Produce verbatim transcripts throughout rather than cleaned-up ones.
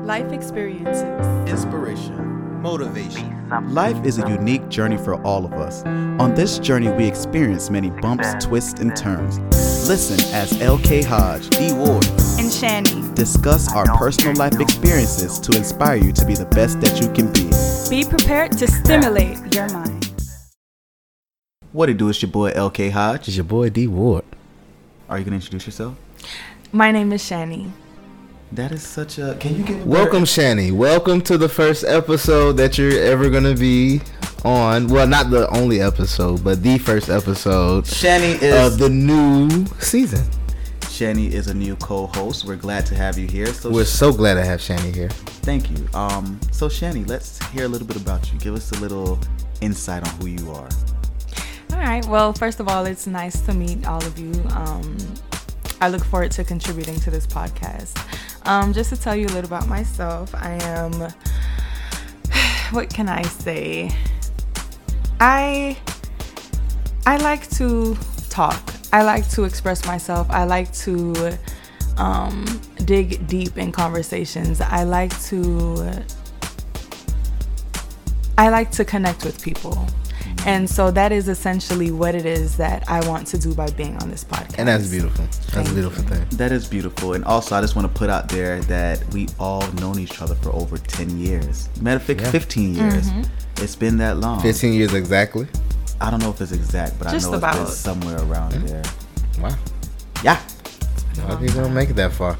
Life experiences. Inspiration. Motivation. Life is a unique journey for all of us. On this journey, we experience many bumps, twists, and turns. Listen as L K Hodge, D Ward, and Shani discuss our personal life experiences to inspire you to be the best that you can be. Be prepared to stimulate your mind. What it do? It's your boy L K Hodge. It's your boy D Ward. Are you gonna introduce yourself? My name is Shani. That is such a. Can you give? A Welcome, Shani. Welcome to the first episode that you're ever gonna be on. Well, not the only episode, but the first episode. Shani is of the new season. Shani is a new co-host. We're glad to have you here. So we're so glad to have Shani here. Thank you. Um. So Shani, let's hear a little bit about you. Give us a little insight on who you are. All right. Well, first of all, it's nice to meet all of you. Um, I look forward to contributing to this podcast. Um, just to tell you a little about myself, I am, what can I say? I, I like to talk. I like to express myself. I like to um, dig deep in conversations. I like to, I like to connect with people. And so that is essentially what it is that I want to do by being on this podcast. And that's beautiful. That's Thank a beautiful you. thing. That is beautiful. And also, I just want to put out there that we all known each other for over ten years. Matter of fact, Yeah. fifteen years. Mm-hmm. It's been that long. fifteen years exactly. I don't know if it's exact, but Just I know about. it's been somewhere around Mm-hmm. there. Wow. Yeah. I don't think you're gonna make it that far.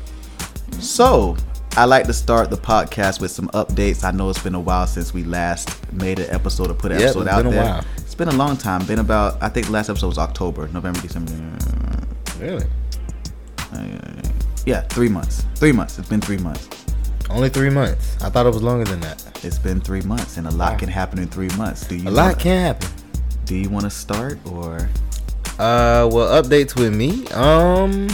So, I like to start the podcast with some updates. I know it's been a while since we last made an episode or put an Yep, episode it's out been a there. while. It's been a long time. Been about, I think the last episode was October, November, December. Really? Uh, yeah, three months. Three months. It's been three months. Only three months. I thought it was longer than that. It's been three months, and a lot Wow. can happen in three months. Do you? A lot wanna, can happen. Do you want to start or? Uh, well, updates with me. Um,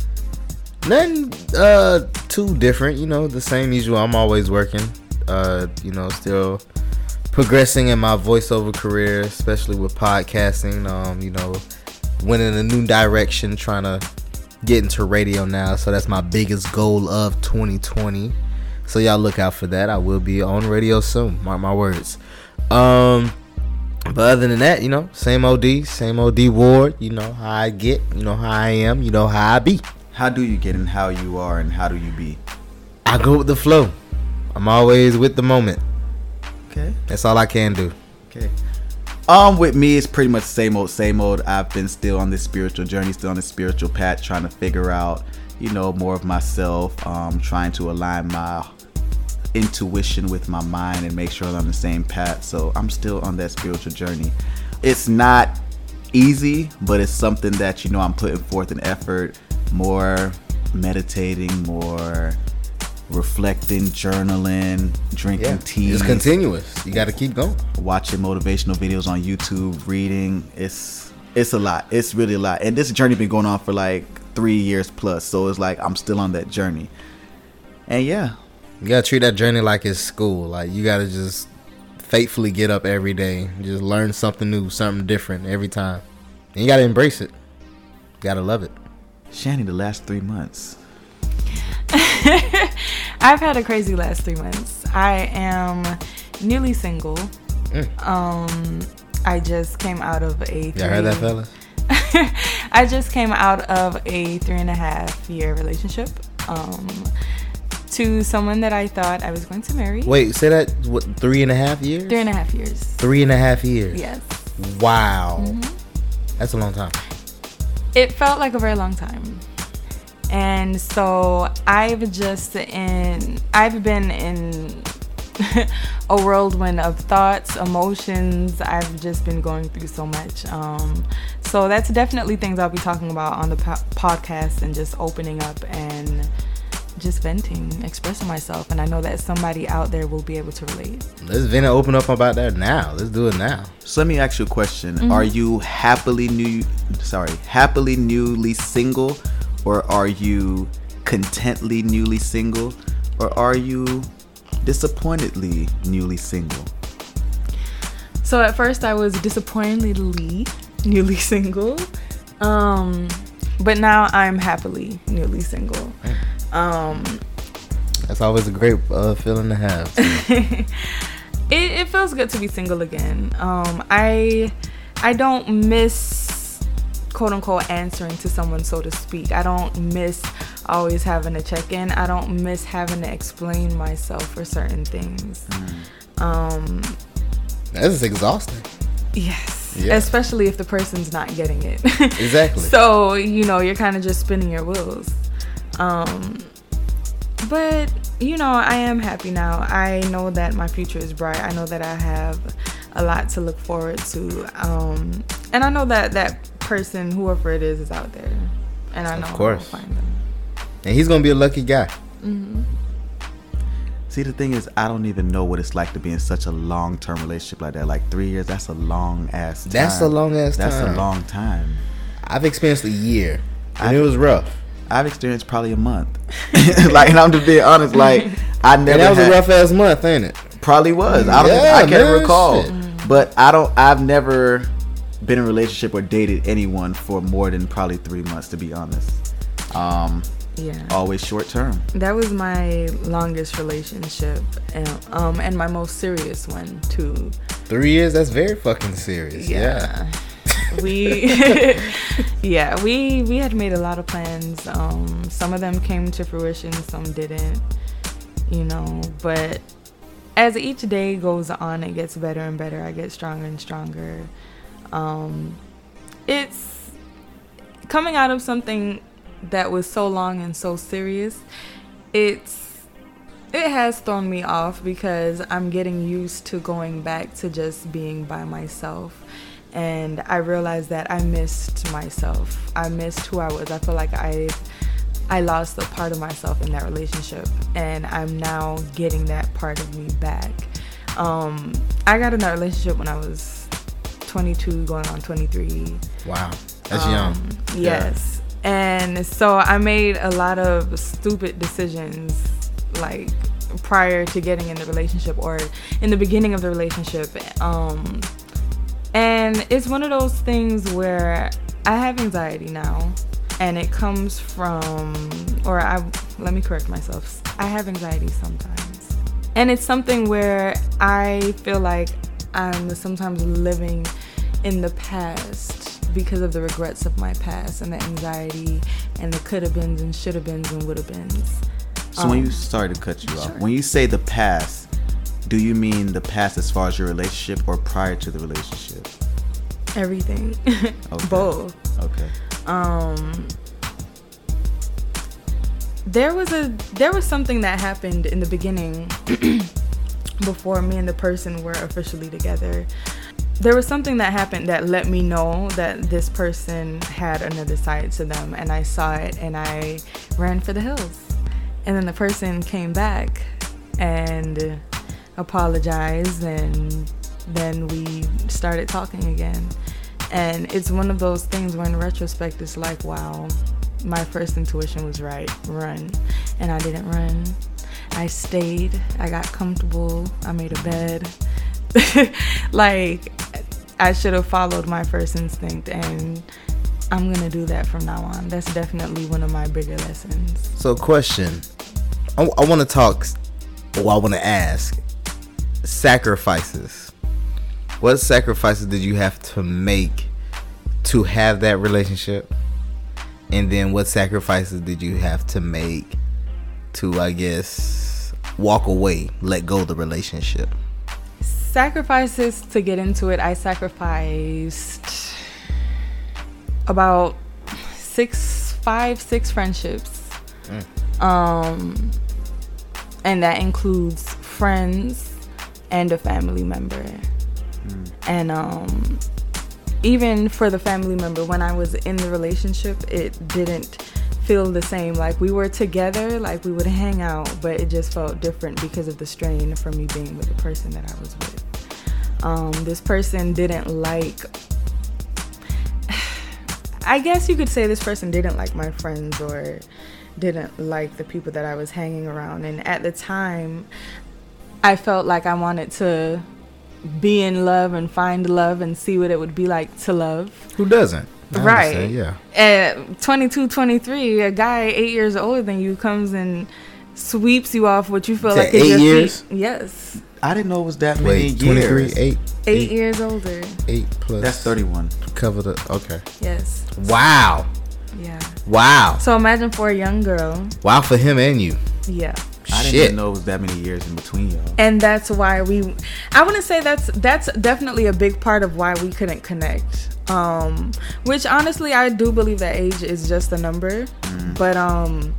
nothing uh too different. You know, the same usual. I'm always working. Uh, you know, still progressing in my voiceover career, especially with podcasting. Um, you know, went in a new direction, trying to get into radio now. So that's my biggest goal of twenty twenty. So y'all look out for that. I will be on radio soon. Mark my words. Um. But other than that, you know, same O D, same O D Ward. You know how I get, you know how I am, you know how I be. How do you get and how you are and how do you be? I go with the flow. I'm always with the moment. Okay. That's all I can do. Okay. Um, with me, it's pretty much same old, same old. I've been still on this spiritual journey, still on this spiritual path, trying to figure out, you know, more of myself. Um, trying to align my intuition with my mind and make sure I'm on the same path. So I'm still on that spiritual journey. It's not easy, but it's something that, you know, I'm putting forth an effort, more meditating, more reflecting, journaling, drinking Yeah, tea. it's continuous. You got to keep going. Watching motivational videos on YouTube, reading. It's it's a lot. It's really a lot. And this journey been going on for like three years plus. So it's like I'm still on that journey. And yeah. You got to treat that journey like it's school. Like you got to just faithfully get up every day. Just learn something new, something different every time. And you got to embrace it. You got to love it. Shani, the last three months. I've had a crazy last three months. I am newly single. Mm. Um, I just came out of a. Y'all heard that, fellas? I just came out of a three and a half year relationship. Um, to someone that I thought I was going to marry. Wait, say that, what, three and a half years? Three and a half years. Three and a half years. Yes. Wow. Mm-hmm. That's a long time. It felt like a very long time. And so I've just in I've been in a whirlwind of thoughts, emotions. I've just been going through so much. Um, so that's definitely things I'll be talking about on the po- podcast and just opening up and just venting, expressing myself. And I know that somebody out there will be able to relate. Let's vent and open up about that now. Let's do it now. So let me ask you a question. Mm-hmm. Are you happily new sorry, happily newly single, or are you contently newly single, or are you disappointedly newly single? So at first I was disappointingly newly single. Um, but now I'm happily newly single. Um, That's always a great uh, feeling to have. So. it, it feels good to be single again. Um, I I don't miss, quote unquote, answering to someone, so to speak. I don't miss always having to check in. I don't miss having to explain myself for certain things. Mm. Um, That's exhausting. Yes. Yeah. Especially if the person's not getting it. Exactly. So, you know, you're kind of just spinning your wheels. Um, but, you know, I am happy now. I know that my future is bright. I know that I have a lot to look forward to. Um, and I know that that person, whoever it is, is out there. And I know of course. I'll find them. And he's going to be a lucky guy. Mm-hmm. See, the thing is, I don't even know what it's like to be in such a long-term relationship like that. Like three years, that's a long-ass time. That's a long-ass time. That's a long time. I've experienced a year, and I've, it was rough. I've experienced probably a month. Like, and I'm just being honest, like, I never And that was had, a rough-ass month, ain't it? Probably was. I don't Yeah, think, I can't man, recall. shit. But I don't, I've never been in a relationship or dated anyone for more than probably three months, to be honest. Um... Yeah. Always short term. That was my longest relationship, and um, and my most serious one too. Three years? That's very fucking serious. Yeah. yeah. we, yeah, we we had made a lot of plans. Um, some of them came to fruition, some didn't. You know, but as each day goes on, it gets better and better. I get stronger and stronger. Um, it's coming out of something that was so long and so serious. It's it has thrown me off because I'm getting used to going back to just being by myself, and I realized that I missed myself. I missed who I was. I feel like I I lost a part of myself in that relationship, and I'm now getting that part of me back. um I got in that relationship when I was twenty-two going on twenty-three. Wow, that's um, young. Yes. Yeah. And so I made a lot of stupid decisions, like prior to getting in the relationship or in the beginning of the relationship. Um, and it's one of those things where I have anxiety now, and it comes from, or I, let me correct myself. I have anxiety sometimes. And it's something where I feel like I'm sometimes living in the past because of the regrets of my past and the anxiety and the could have beens and should have beens and would have beens. So um, when you sorry to cut you sure. off, when you say the past, do you mean the past as far as your relationship or prior to the relationship? Everything. Okay. Both. Okay. Um, there was a there was something that happened in the beginning before me and the person were officially together. There was something that happened that let me know that this person had another side to them, and I saw it and I ran for the hills. And then the person came back and apologized, and then we started talking again. And it's one of those things where in retrospect it's like, wow, my first intuition was right, run. And I didn't run. I stayed, I got comfortable, I made a bed. Like, I should have followed my first instinct, and I'm gonna do that from now on. That's definitely one of my bigger lessons. So, question. I, I want to talk, or I want to ask, sacrifices. What sacrifices did you have to make to have that relationship? And then what sacrifices did you have to make to, I guess, walk away, let go of the relationship? Sacrifices to get into it, I sacrificed about six, five, six friendships. Mm. Um, and that includes friends and a family member. Mm. And um, even for the family member, when I was in the relationship, it didn't feel the same. Like, we were together, like we would hang out, but it just felt different because of the strain from me being with the person that I was with. Um, this person didn't like, I guess you could say this person didn't like my friends or didn't like the people that I was hanging around. And at the time, I felt like I wanted to be in love and find love and see what it would be like to love. Who doesn't? I right. Yeah. At twenty-two, twenty-three, a guy eight years older than you comes and sweeps you off what you feel Is like that is eight your years? feet. Yes. I didn't know it was that many Wait, twenty-three, years. eight, Eight, eight, years older. eight plus. That's thirty-one. Cover the. Okay. Yes. Wow. Yeah. Wow. So imagine for a young girl. Wow for him and you. Yeah. I didn't Shit. even know it was that many years in between y'all. And that's why we, I wouldn't say that's that's definitely a big part of why we couldn't connect. Um, which honestly, I do believe that age is just a number. Mm. But um,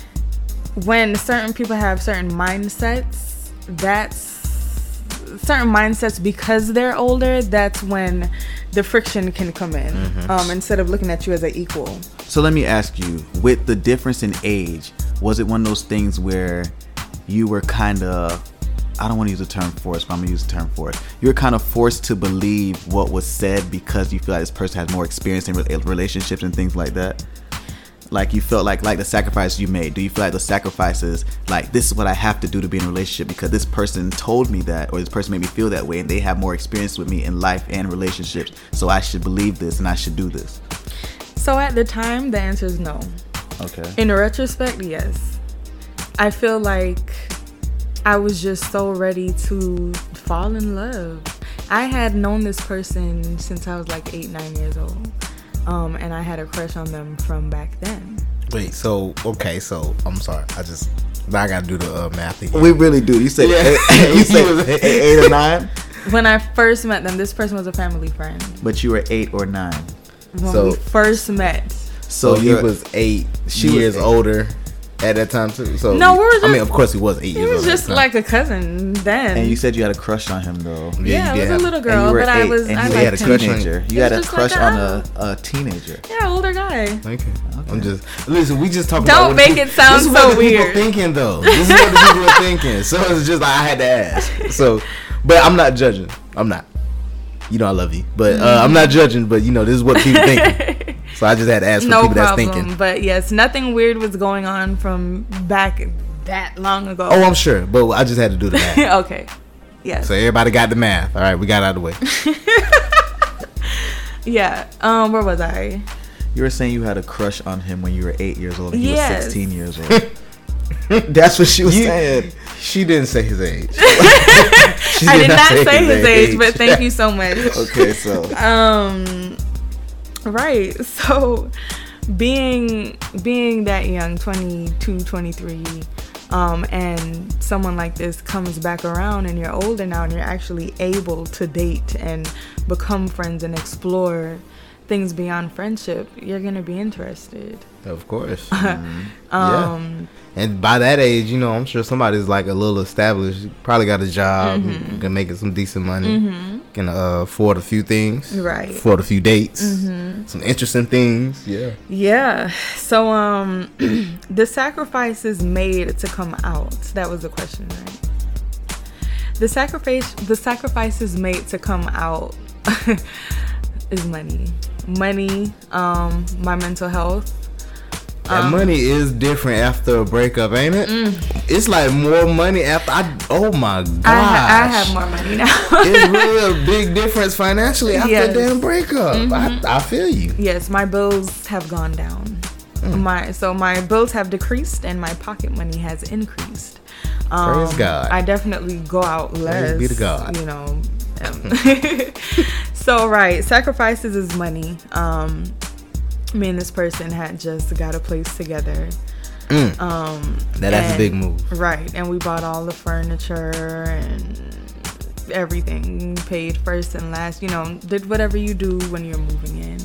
when certain people have certain mindsets, that's certain mindsets because they're older. That's when the friction can come in. Mm-hmm. Um, instead of looking at you as an equal. So let me ask you, with the difference in age, was it one of those things where you were kind of, I don't want to use the term forced, but I'm going to use the term forced. You were kind of forced to believe what was said because you feel like this person has more experience in re- relationships and things like that? Like you felt like like the sacrifice you made. Do you feel like the sacrifices, like this is what I have to do to be in a relationship because this person told me that, or this person made me feel that way, and they have more experience with me in life and relationships, so I should believe this and I should do this? So at the time, the answer is no. Okay. In retrospect, yes. I feel like I was just so ready to fall in love. I had known this person since I was like eight, nine years old. Um, and I had a crush on them from back then. Wait, so, okay, so, I'm sorry. I just, now I gotta do the uh, math again. We really do. You said Yeah. eight, you said eight, eight or nine, When I first met them, this person was a family friend. but you were eight or nine. When So- we first met. So, he you're- was eight She was years eight. older at that time, too? So No, we were I mean, just- of course, he was eight He years old. was at just the time. like a cousin then. And you said you had a crush on him though. yeah, you I did was a have- little And you girl, were but I eight, was, and I you had had a a liked crush him. on- teenager. He You had was a just crush like, on oh. a, a teenager. Yeah, older guy. Okay. I'm just listen. We just talking. Don't about what make the it sound this is so what the people weird. Thinking though, this is what the people are thinking. So it's just like I had to ask. So, but I'm not judging. I'm not. You know I love you, but uh, I'm not judging. But you know this is what people thinking. So I just had to ask for No people problem. that's thinking. But yes, nothing weird was going on from back that long ago. Oh, I'm sure, but I just had to do the math. Okay. Yes. So everybody got the math. All right, we got it out of the way. Yeah. Um. Where was I? You were saying you had a crush on him when you were eight years old and he Yes. was sixteen years old. That's what she was You- saying. She didn't say his age. She I did not say his age, but thank you so much. Okay, so Um. Right. So, being being that young, twenty-two, twenty-three, um, and someone like this comes back around, and you're older now, and you're actually able to date and become friends and explore things beyond friendship, you're gonna be interested. Of course. Um. Yeah. And by that age, you know, I'm sure somebody's like a little established, probably got a job, Mm-hmm. can make some decent money, can uh, afford a few things, Right. afford a few dates, Mm-hmm. some interesting things. Yeah. Yeah. So um the sacrifices made to come out. That was the question, right? The sacrifice the sacrifices made to come out is money. Money, um, my mental health. That Um, money is different after a breakup, ain't it? It's like more money after I. Oh my gosh. Mm. I, ha- I have more money now. It's really a big difference financially after Yes. a damn breakup. Mm-hmm. I, I feel you. Yes, my bills have gone down. Mm. My so my bills have decreased and my pocket money has increased. Um, Praise God. I definitely go out less. be to God. You know. um, so right, sacrifices is money. Um, me and this person had just got a place together. Mm. Um, Now that's a and- big move. Right, and we bought all the furniture and everything, paid first and last. You know, did whatever you do when you're moving in.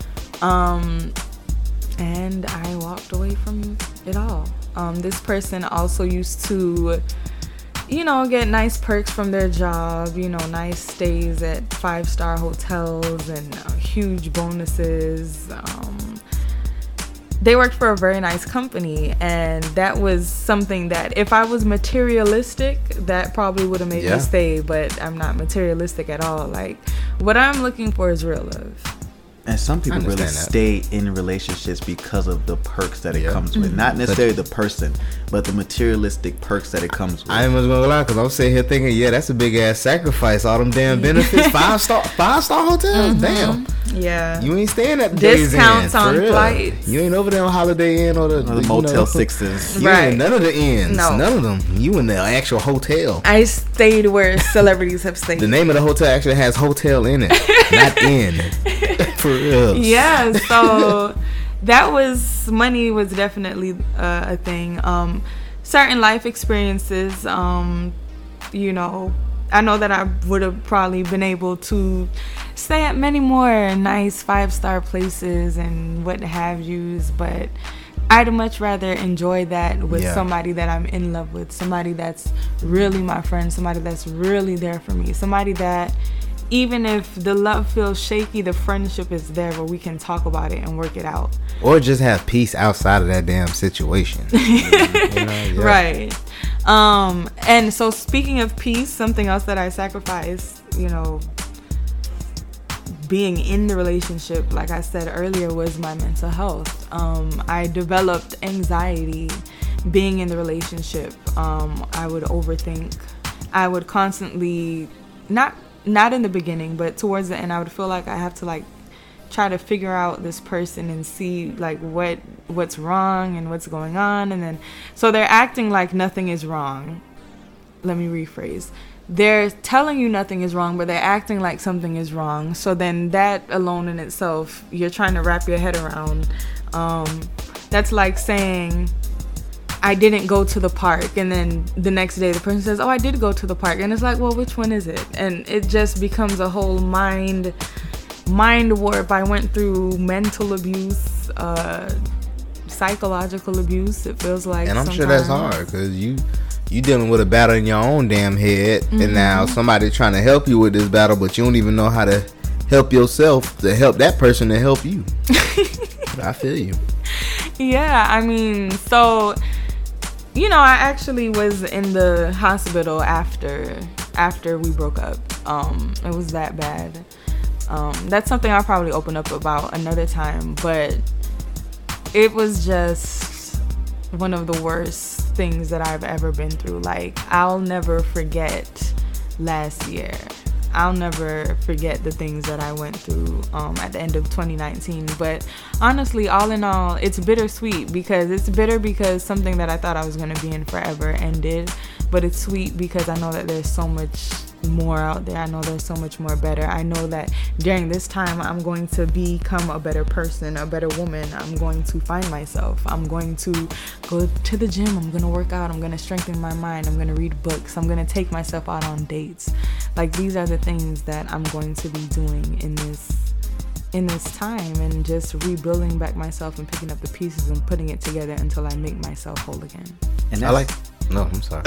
Um, and I walked away from it all. Um, this person also used to, you know, get nice perks from their job, you know, nice stays at five-star hotels and uh, huge bonuses. Um, they worked for a very nice company, and that was something that if I was materialistic, that probably would have made Yeah. me stay, but I'm not materialistic at all. Like, what I'm looking for is real love. And some people really that. stay in relationships because of the perks that it Yeah. comes with. Not necessarily the person, but the materialistic perks that it comes with. I ain't much gonna lie, because I'm sitting here thinking, yeah, that's a big ass sacrifice. All them damn benefits, five star, five star hotels. Mm-hmm. Damn, Yeah. you ain't staying at the Days Discounts Inn, for on real. flights. You ain't over there on Holiday Inn or the, Or the you Motel know, Sixes. You Right. ain't none of the inns. No. None of them. You in the actual hotel. I stayed where celebrities have stayed. The name of the hotel actually has hotel in it, not inn. For real. Yeah, so that was money was definitely uh, a thing. Um, certain life experiences, um, you know, I know that I would have probably been able to stay at many more nice five star places and what have yous, but I'd much rather enjoy that with Yeah. somebody that I'm in love with, somebody that's really my friend, somebody that's really there for me, somebody that even if the love feels shaky, the friendship is there where we can talk about it and work it out. Or just have peace outside of that damn situation. You know, yeah. Right. Um, and so speaking of peace, something else that I sacrificed, you know, being in the relationship, like I said earlier, was my mental health. Um, I developed anxiety being in the relationship. Um, I would overthink. I would constantly, not not in the beginning, but towards the end, I would feel like I have to like try to figure out this person and see like what what's wrong and what's going on, and then so they're acting like nothing is wrong. Let me rephrase. They're telling you nothing is wrong, but they're acting like something is wrong. So then that alone in itself, you're trying to wrap your head around. Um, that's like saying, I didn't go to the park, and then the next day the person says, oh, I did go to the park, and it's like, well, which one is it? And it just becomes a whole mind mind warp. I went through mental abuse, uh, psychological abuse, it feels like. And I'm sometimes. sure that's hard, because you you dealing with a battle in your own damn head, Mm-hmm. and now somebody trying to help you with this battle, but you don't even know how to help yourself to help that person to help you. I feel you. Yeah, I mean, so you know, I actually was in the hospital after after we broke up. Um, it was that bad. Um, that's something I'll probably open up about another time, but it was just one of the worst things that I've ever been through. Like, I'll never forget last year. I'll never forget the things that I went through um, at the end of twenty nineteen. But honestly, all in all, it's bittersweet, because it's bitter because something that I thought I was going to be in forever ended. But it's sweet because I know that there's so much more out there. I know there's so much more better. I know that during this time, I'm going to become a better person, a better woman. I'm going to find myself. I'm going to go to the gym. I'm going to work out. I'm going to strengthen my mind. I'm going to read books. I'm going to take myself out on dates. Like, these are the things that I'm going to be doing in this in this time, and just rebuilding back myself and picking up the pieces and putting it together until I make myself whole again. And I like. No, I'm sorry.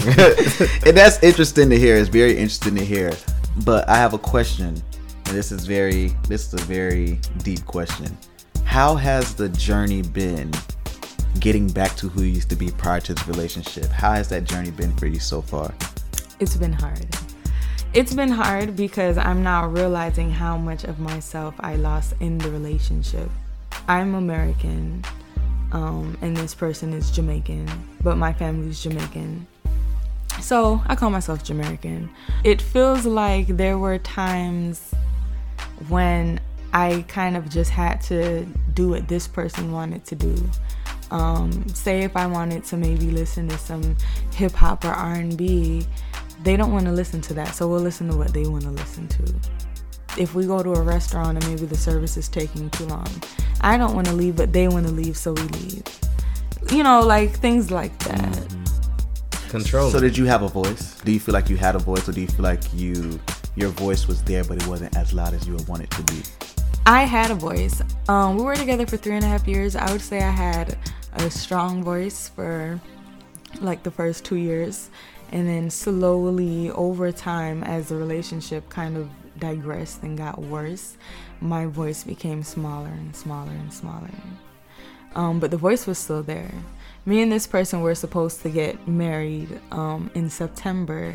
and that's interesting to hear. It's very interesting to hear. But I have a question, and this is very this is a very deep question. How has the journey been getting back to who you used to be prior to this relationship? How has that journey been for you so far? It's been hard. It's been hard because I'm now realizing how much of myself I lost in the relationship. I'm American. Um, and this person is Jamaican, but my family's Jamaican. So I call myself Jamaican. It feels like there were times when I kind of just had to do what this person wanted to do. Um, say if I wanted to maybe listen to some hip hop or R and B, they don't want to listen to that, so we'll listen to what they want to listen to. If we go to a restaurant and maybe the service is taking too long, I don't want to leave, but they want to leave, so we leave. You know, like things like that. Mm-hmm. Control. So did you have a voice? Do you feel like you had a voice, or do you feel like you your voice was there, but it wasn't as loud as you would want it to be? I had a voice. Um, we were together for three and a half years. I would say I had a strong voice for like the first two years. And then slowly over time, as the relationship kind of digressed and got worse, my voice became smaller and smaller and smaller. Um, but the voice was still there. Me and this person were supposed to get married um, in September.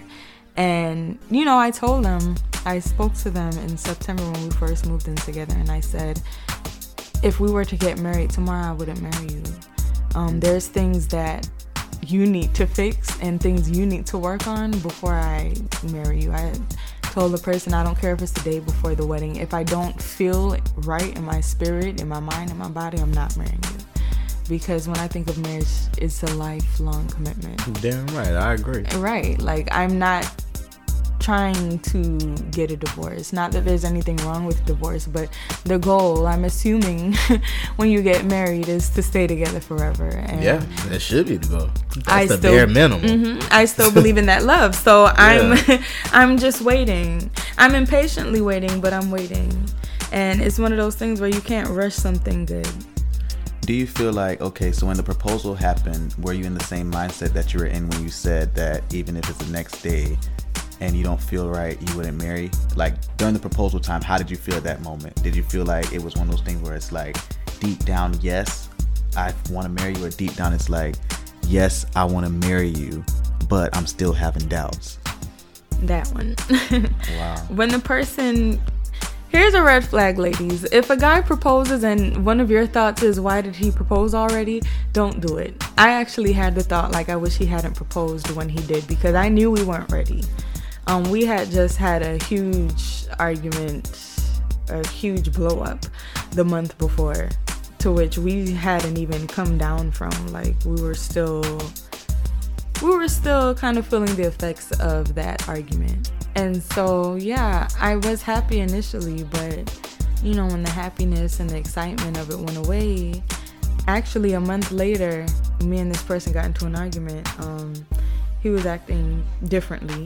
And, you know, I told them, I spoke to them in September when we first moved in together, and I said, if we were to get married tomorrow, I wouldn't marry you. Um, there's things that you need to fix and things you need to work on before I marry you. I told the person, I don't care if it's the day before the wedding. If I don't feel right in my spirit, in my mind, in my body, I'm not marrying you. Because when I think of marriage, it's a lifelong commitment. Damn right, I agree. Right, like I'm not trying to get a divorce. Not that there's anything wrong with divorce, but the goal, I'm assuming, when you get married is to stay together forever. And yeah, that should be the goal. That's I the still, bare minimum. Mm-hmm, I still believe in that love, so yeah. I'm, I'm just waiting. I'm impatiently waiting, but I'm waiting, and it's one of those things where you can't rush something good. Do you feel like, okay, so when the proposal happened, were you in the same mindset that you were in when you said that even if it's the next day and you don't feel right, you wouldn't marry? Like during the proposal time, how did you feel at that moment? Did you feel like it was one of those things where it's like deep down, yes, I want to marry you, or deep down it's like, yes, I want to marry you, but I'm still having doubts? That one. Wow. When the person... Here's a red flag, ladies. If a guy proposes and one of your thoughts is, why did he propose already? Don't do it. I actually had the thought, like, I wish he hadn't proposed when he did, because I knew we weren't ready. Um, we had just had a huge argument, a huge blow up the month before, to which we hadn't even come down from. Like, we were still, we were still kind of feeling the effects of that argument. And so, yeah, I was happy initially, but, you know, when the happiness and the excitement of it went away, actually a month later, me and this person got into an argument. Um, he was acting differently.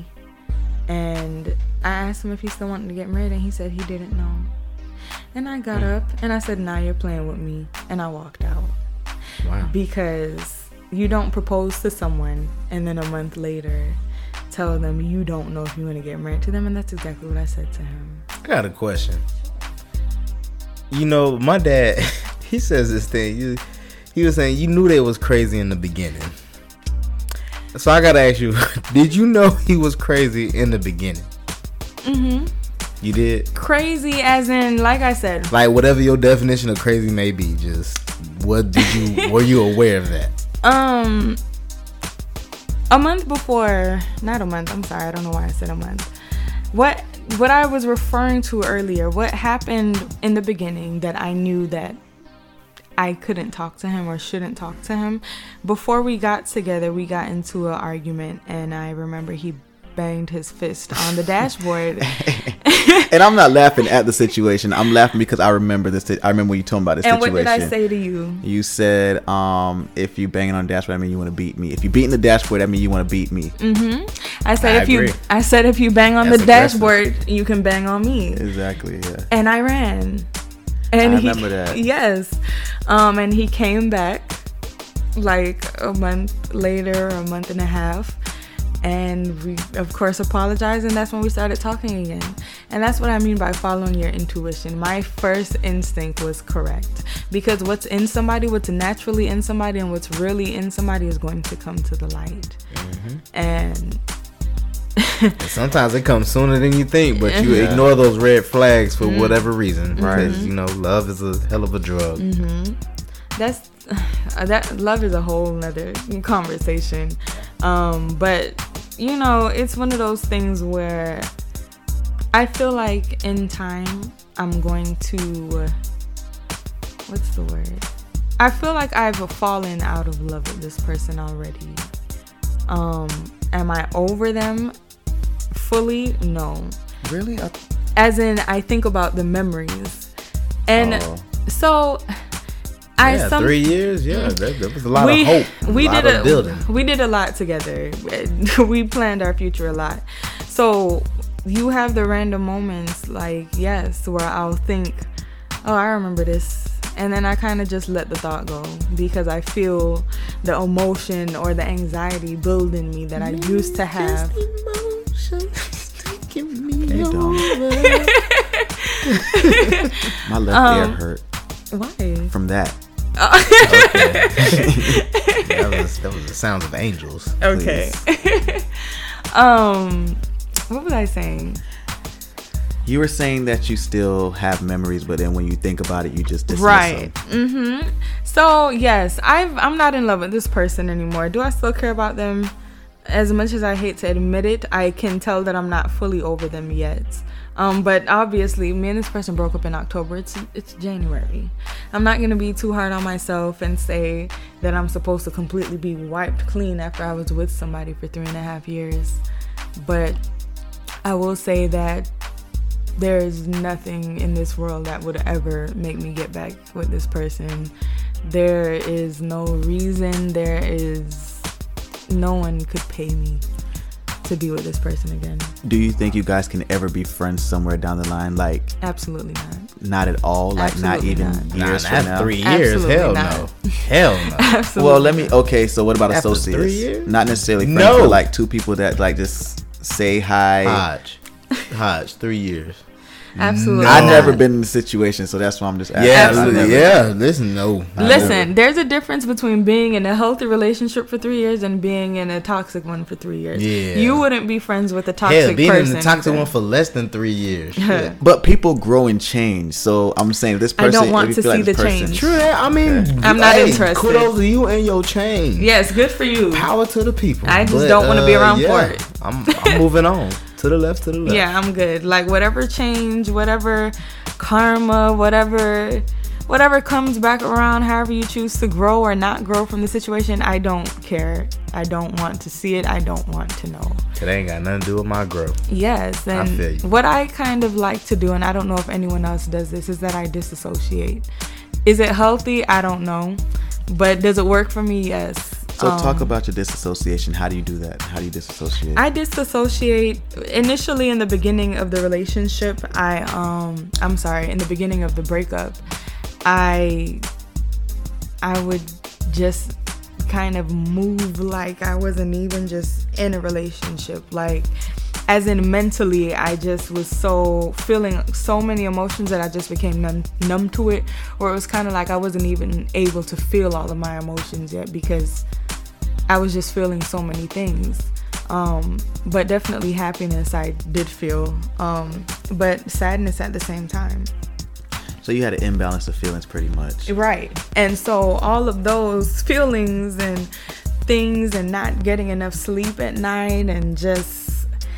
And I asked him if he still wanted to get married, and he said he didn't know. And I got up, and I said, nah, you're playing with me. And I walked out. Wow. Because you don't propose to someone, and then a month later... tell them you don't know if you want to get married to them, and that's exactly what I said to him. I got a question. You know, my dad, he says this thing. You, he was saying you knew they was crazy in the beginning. So I gotta ask you, did you know he was crazy in the beginning? Mm-hmm. You did? Crazy as in, like I said, like whatever your definition of crazy may be. Just what did you? Were you aware of that? Um. A month before, not a month, I'm sorry, I don't know why I said a month. What what I was referring to earlier, what happened in the beginning that I knew that I couldn't talk to him or shouldn't talk to him. Before we got together, we got into an argument, and I remember he banged his fist on the dashboard. And I'm not laughing at the situation. I'm laughing because I remember this. I remember when you told me about this and situation. And what did I say to you? You said, um, if you banging on the dashboard, I mean you want to beat me. If you beating the dashboard, I mean you want to beat me. Mm-hmm. I said I if agree. you, I said if you bang on That's the dashboard, you can bang on me. Exactly. Yeah. And I ran. And I he, remember that. Yes. Um, and he came back like a month later, a month and a half. And we, of course, apologized, and that's when we started talking again. And that's what I mean by following your intuition. My first instinct was correct. Because what's in somebody, what's naturally in somebody, and what's really in somebody is going to come to the light. Mm-hmm. And sometimes it comes sooner than you think, but you yeah. ignore those red flags for mm-hmm. whatever reason. Right? Mm-hmm. You know, love is a hell of a drug. Mm-hmm. That's that. Love is a whole nother conversation. Um, but you know, it's one of those things where I feel like in time I'm going to, what's the word? I feel like I've fallen out of love with this person already. Um, am I over them fully? No. Really? I... As in, I think about the memories. And oh. so... I yeah, some, three years. Yeah, that, that was a lot we, of hope. A we lot did of a building. We did a lot together. We planned our future a lot. So you have the random moments, like yes, where I'll think, "Oh, I remember this," and then I kind of just let the thought go because I feel the emotion or the anxiety build in me that I used to have. Hey, my left um, ear hurt. Why? From that. Okay. that was that was the sounds of angels. Okay. um what was I saying? You were saying that you still have memories, but then when you think about it, you just dismiss Right. them. Mm-hmm. So yes, I've I'm not in love with this person anymore. Do I still care about them? As much as I hate to admit it, I can tell that I'm not fully over them yet. Um, but obviously, me and this person broke up in October. It's it's January. I'm not gonna be too hard on myself and say that I'm supposed to completely be wiped clean after I was with somebody for three and a half years. But I will say that there is nothing in this world that would ever make me get back with this person. There is no reason. There is no one could pay me to be with this person again. Do you think you guys can ever be friends somewhere down the line? Like, absolutely not. Not at all. Like, Absolutely not even not. years Nah, from after now. three years, Absolutely hell not. no, hell no. Absolutely. Well, let me. Okay, so what about After associates? three years? Not necessarily friends, No. but like two people that like just say hi. Hodge, Hodge, three years. Absolutely. I've not. never been in the situation, so that's why I'm just asking. Yeah, Absolutely. yeah. Listen, no. Listen, there's a difference between being in a healthy relationship for three years and being in a toxic one for three years. Yeah. You wouldn't be friends with a toxic Hell, being person. in the toxic one for less than three years. Shit. But people grow and change, so I'm saying this I person. don't want if you to feel see this the person- change. True that. I mean, I'm not hey, interested. Kudos to you and your change. Yes, good for you. Power to the people. I just don't wanna be around for it. I'm, I'm moving on to the left, to the left. Yeah, I'm good. Like whatever change, whatever karma, whatever whatever comes back around, however you choose to grow or not grow from the situation, I don't care. I don't want to see it. I don't want to know. It ain't got nothing to do with my growth. Yes, and I feel you. what I kind of like to do, and I don't know if anyone else does this, is that I disassociate. Is it healthy? I don't know. But does it work for me? Yes. So Um, talk about your disassociation. How do you do that? How do you disassociate? I disassociate initially in the beginning of the relationship. I um I'm sorry, in the beginning of the breakup, I I would just kind of move like I wasn't even just in a relationship. Like as in mentally, I just was so feeling so many emotions that I just became numb, numb to it, or it was kind of like I wasn't even able to feel all of my emotions yet because I was just feeling so many things. Um, but definitely happiness I did feel, um, but sadness at the same time. So you had an imbalance of feelings pretty much. Right. And so all of those feelings and things and not getting enough sleep at night and just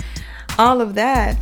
all of that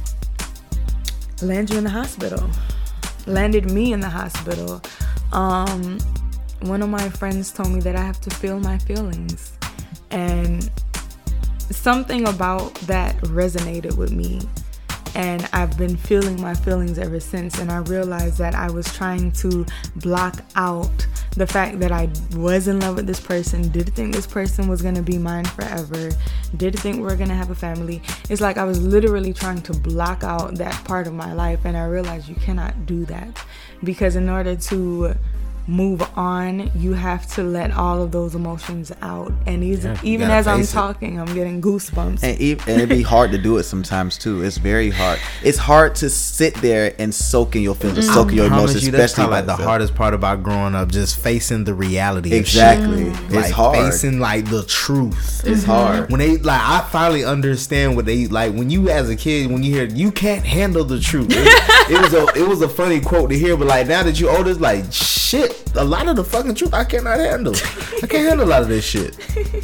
landed you in the hospital. Landed me in the hospital. Um, one of my friends told me that I have to feel my feelings. And something about that resonated with me. And I've been feeling my feelings ever since. And I realized that I was trying to block out the fact that I was in love with this person, did think this person was going to be mine forever, did think we were going to have a family. It's like I was literally trying to block out that part of my life. And I realized you cannot do that. Because in order to move on, you have to let all of those emotions out. And even, Yeah, you even gotta as I'm face it. talking, I'm getting goosebumps. And, e- and it'd be hard to do it sometimes too. It's very hard. It's hard to sit there and soak in your feelings, soak in your Promise emotions, you, that's especially kinda like the yourself. hardest part about growing up, just facing the reality Exactly. of shit. It's Like, hard. facing like the truth. It's hard. When they like, I finally understand what they like. When you as a kid, when you hear you can't handle the truth, it, it was a it was a funny quote to hear. But like now that you older, it's like shit. A lot of the fucking truth I cannot handle. I can't handle a lot of this shit.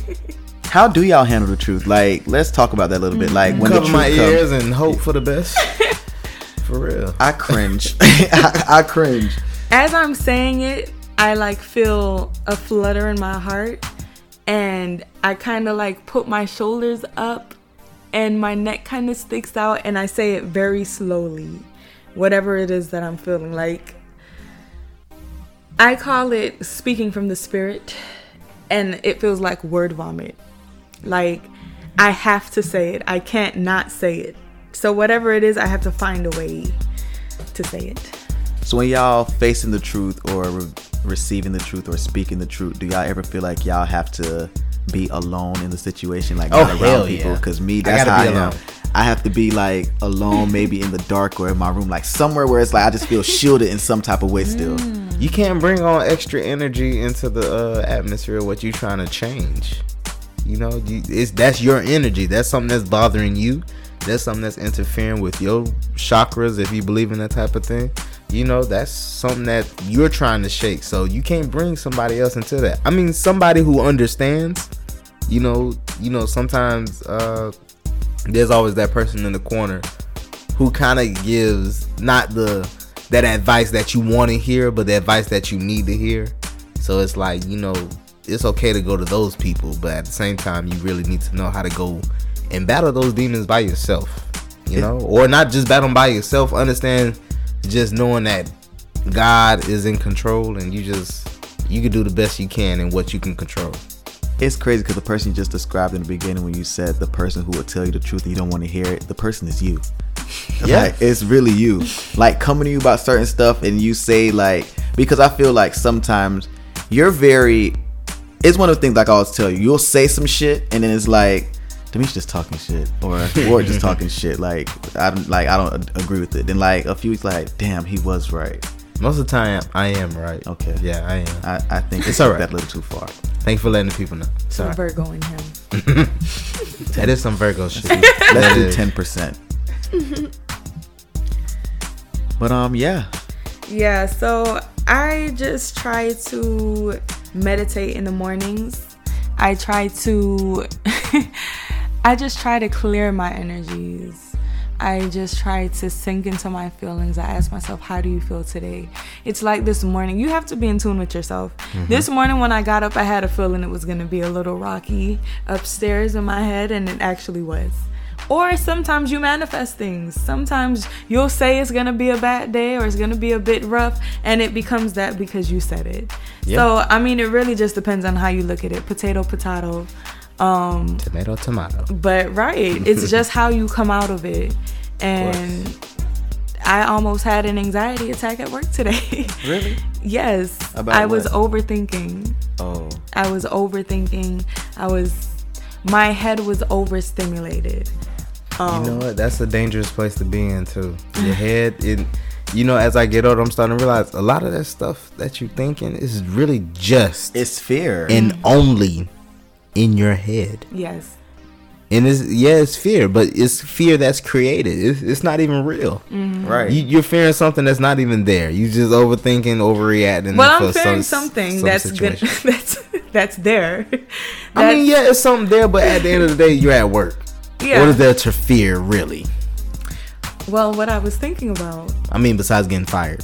How do y'all handle the truth? Like, let's talk about that a little bit. Like, when the Cover truth my comes, ears and hope for the best. For real. I cringe. I, I cringe. As I'm saying it, I like feel a flutter in my heart, and I kind of like put my shoulders up and my neck kind of sticks out, and I say it very slowly, whatever it is that I'm feeling. Like, I call it speaking from the spirit, and it feels like word vomit. Like, I have to say it. I can't not say it. So whatever it is, I have to find a way to say it. So when y'all facing the truth or re- receiving the truth or speaking the truth, do y'all ever feel like y'all have to be alone in the situation, like Oh, not around hell people? yeah. Because me, I that's gotta how I be am. alone. I have to be like alone, maybe in the dark or in my room, like somewhere where it's like I just feel shielded in some type of way still. You can't bring on extra energy into the uh, atmosphere of what you trying to change. You know, you, it's that's your energy. That's something that's bothering you. there's something that's interfering with your chakras, if you believe in that type of thing, you know, that's something that you're trying to shake. So you can't bring somebody else into that. I mean, somebody who understands, you know, you know, sometimes uh, there's always that person in the corner who kind of gives not the that advice that you want to hear, but the advice that you need to hear. So it's like, you know, it's okay to go to those people, but at the same time, you really need to know how to go and battle those demons by yourself, you know, or not just battle them by yourself. Understand, just knowing that God is in control, and you just you can do the best you can in what you can control. It's crazy because the person you just described in the beginning, when you said the person who will tell you the truth and you don't want to hear it, the person is you. Yeah, like, it's really you. Like, coming to you about certain stuff, and you say, like, because I feel like sometimes you're very, it's one of the things, like I always tell you, you'll say some shit and then it's like, Demetrius just talking shit, or Ward just talking shit. Like I like I don't agree with it. Then like a few weeks, like, damn, he was right. Most of the time, I am right. Okay. Yeah, I am. I, I think it's all right. That a little too far. Thank you for letting the people know. Sorry. Virgo in him. That is some Virgo shit. Let's do ten percent. But um, yeah. Yeah. So I just try to meditate in the mornings. I try to. I just try to clear my energies. I just try to sink into my feelings. I ask myself, how do you feel today? It's like this morning. You have to be in tune with yourself. Mm-hmm. This morning when I got up, I had a feeling it was going to be a little rocky upstairs in my head, and it actually was. Or sometimes you manifest things. Sometimes you'll say it's going to be a bad day or it's going to be a bit rough, and it becomes that because you said it. Yeah. So, I mean, it really just depends on how you look at it. Potato, potato. Um, tomato, tomato. But right, it's just how you come out of it. And of I almost had an anxiety attack at work today. Really? Yes. About I what? was overthinking. Oh. I was overthinking. I was, my head was overstimulated. Um, you know what? That's a dangerous place to be in too. Your head, it, you know, as I get older, I'm starting to realize a lot of that stuff that you're thinking is really just. It's fear. And mm-hmm. only in your head. Yes. And it's, yeah, it's fear, but it's fear that's created. It's, it's not even real. Mm-hmm. Right. You, you're fearing something that's not even there. You just overthinking, overreacting. Well, I'm fearing some, something some that's good. That's that's there. That's, I mean, yeah, it's something there, but at the end of the day, you're at work. Yeah. What is there to fear, really? Well, what I was thinking about. I mean, besides getting fired.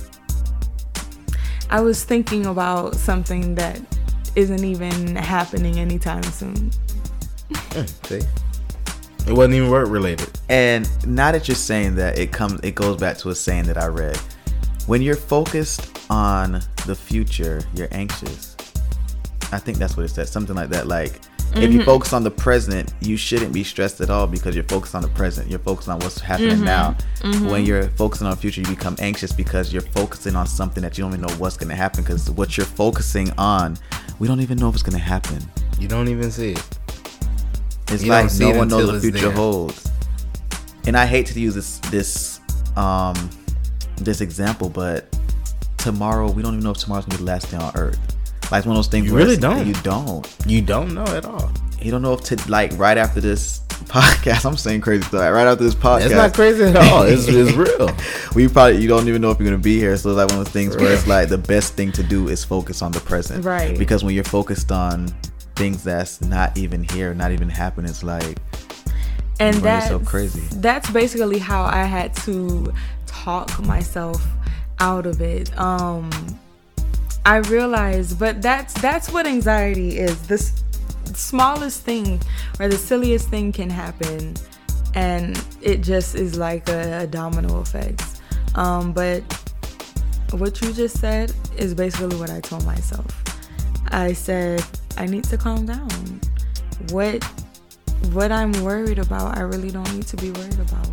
I was thinking about something that isn't even happening anytime soon. See? It wasn't even work related. And now that you're saying that, it comes, it goes back to a saying that I read. When you're focused on the future, you're anxious. I think that's what it said. Something like that. Like, mm-hmm. if you focus on the present, you shouldn't be stressed at all because you're focused on the present. You're focused on what's happening mm-hmm. now. Mm-hmm. When you're focusing on the future, you become anxious because you're focusing on something that you don't even know what's going to happen, because what you're focusing on, we don't even know if it's going to happen. You don't even see it. It's you like no one knows what the future there. holds. And I hate to use this this um this example, but tomorrow, we don't even know if tomorrow's gonna be the last day on Earth. Like, it's one of those things you where really don't. You don't. You don't know at all. You don't know if to, like right after this podcast, I'm saying crazy stuff. Right after this podcast, it's not crazy at all. It's, it's real. We probably you don't even know if you're gonna be here. So it's like one of those things where it's like the best thing to do is focus on the present, right? Because when you're focused on things that's not even here, not even happening, it's like, and that's so crazy. That's basically how I had to talk myself out of it. Um, I realized, but that's that's what anxiety is. The s- smallest thing or the silliest thing can happen, and it just is like a, a domino effect. Um, but what you just said is basically what I told myself. I said, I need to calm down. What what I'm worried about, I really don't need to be worried about.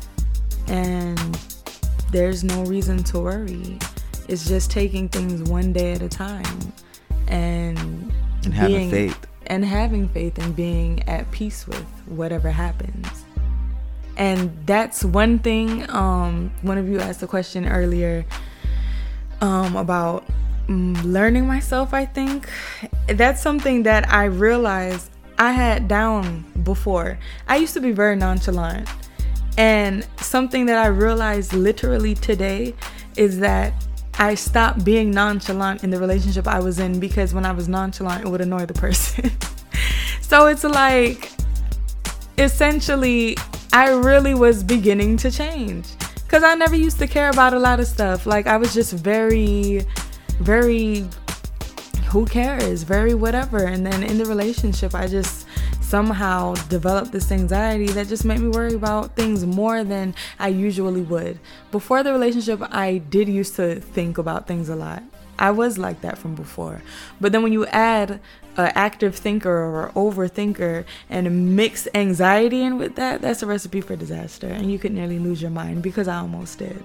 And there's no reason to worry. It's just taking things one day at a time and, and having being, faith. And having faith and being at peace with whatever happens. And that's one thing. Um, one of you asked a question earlier um, about learning myself. I think that's something that I realized I had down before. I used to be very nonchalant, And something that I realized literally today is that I stopped being nonchalant in the relationship I was in, because when I was nonchalant, it would annoy the person. So it's like, essentially, I really was beginning to change, because I never used to care about a lot of stuff. Like, I was just very, very, who cares? Very whatever. And then in the relationship, I just somehow developed this anxiety that just made me worry about things more than I usually would. Before the relationship, I did used to think about things a lot. I was like that from before. But then when you add an active thinker or overthinker and mix anxiety in with that, that's a recipe for disaster. And you could nearly lose your mind, because I almost did.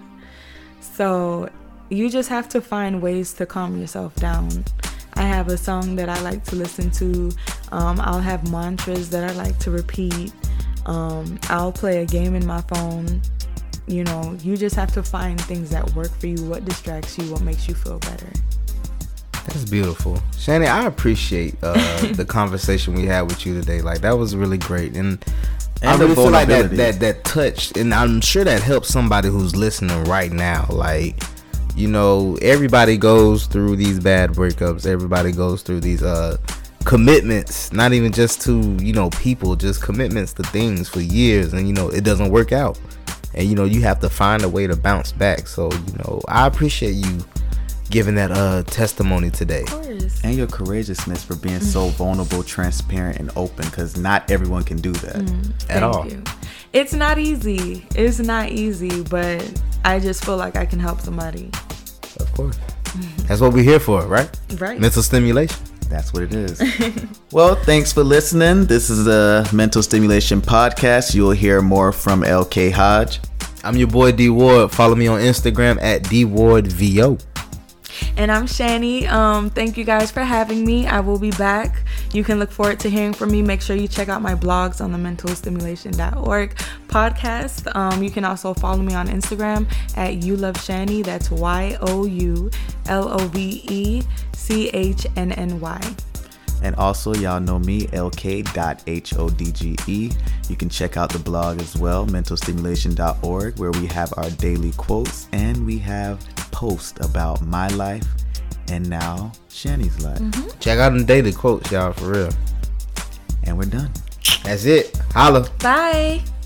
So you just have to find ways to calm yourself down. I have a song that I like to listen to. Um, I'll have mantras that I like to repeat. Um, I'll play a game in my phone. You know, you just have to find things that work for you, what distracts you, what makes you feel better. That's beautiful. Shani, I appreciate uh, the conversation we had with you today. Like, that was really great. And, and I really feel like that, that, that touched, and I'm sure that helps somebody who's listening right now. Like, you know, everybody goes through these bad breakups. Everybody goes through these uh, commitments, not even just to, you know, people, just commitments to things for years. And, you know, it doesn't work out. And, you know, you have to find a way to bounce back. So, you know, I appreciate you giving that uh testimony today. Of course. And your courageousness for being so vulnerable, transparent, and open, because not everyone can do that mm, at all. You. It's not easy. It's not easy, but I just feel like I can help somebody. Of course. That's what we're here for, right? Right. Mental stimulation. That's what it is. Well, thanks for listening. This is a Mental Stimulation Podcast. You'll hear more from L K Hodge. I'm your boy D Ward. Follow me on Instagram at D Ward V O. And I'm Shani. Um, thank you guys for having me. I will be back. You can look forward to hearing from me. Make sure you check out my blogs on the mental stimulation dot org podcast. Um, you can also follow me on Instagram at You Love Shani. That's Y O U L O V E C H N N Y. And also, y'all know me, L K dot H O D G E. You can check out the blog as well, mental stimulation dot org, where we have our daily quotes and we have posts about my life and now Shani's life. Mm-hmm. Check out the daily quotes, y'all, for real. And we're done. That's it. Holla. Bye.